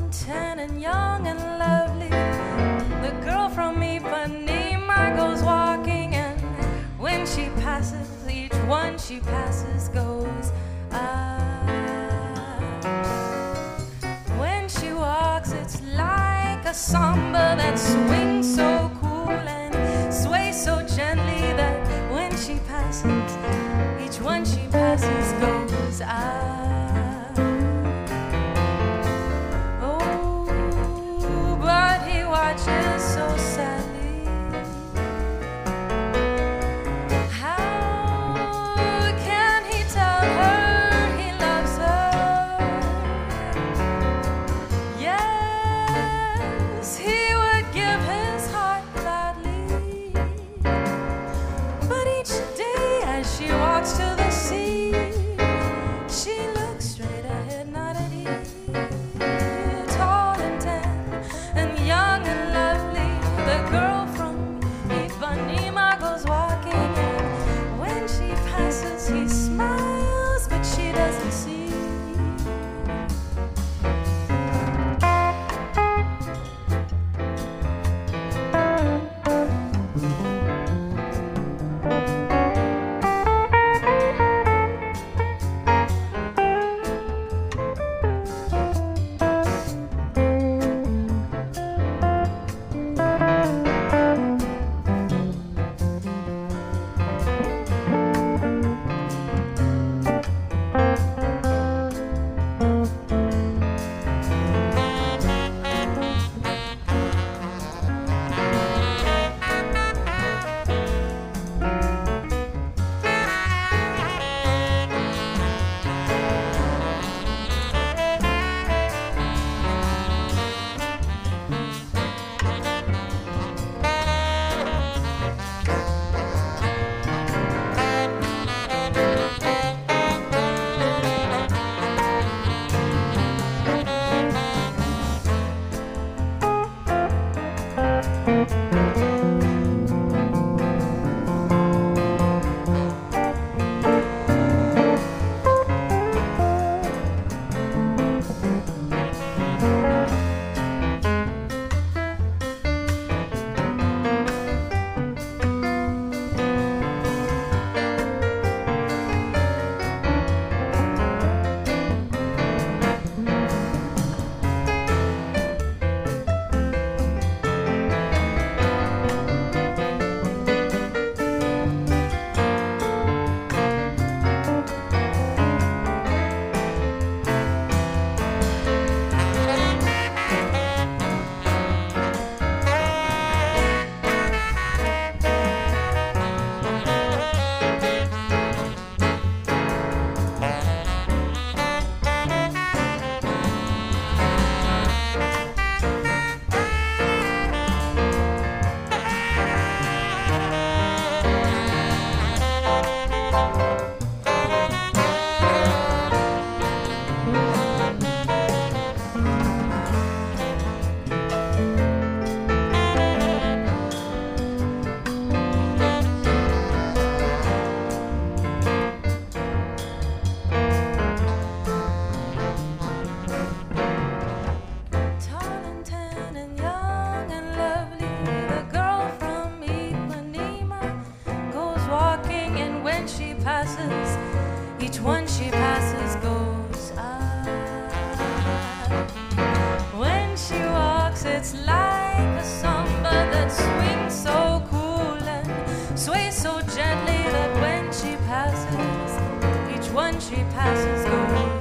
and tan and young and lovely. The girl from Ipanema goes walking, and when she passes, each one she passes goes when she walks, it's like a samba that swings so cool and sways so gently that when she passes, each one she passes goes oh, but he watches so sadly. How can he tell her he loves her? Yes, he would give his heart gladly, but each day as she walks to the sea, she looks straight ahead, not at ease. Tall and tan and young and lovely, the girl from Ipanema goes walking, and when she passes, he smiles, but she doesn't see. Each one she passes goes when she walks, it's like a samba that swings so cool and sways so gently that when she passes, each one she passes goes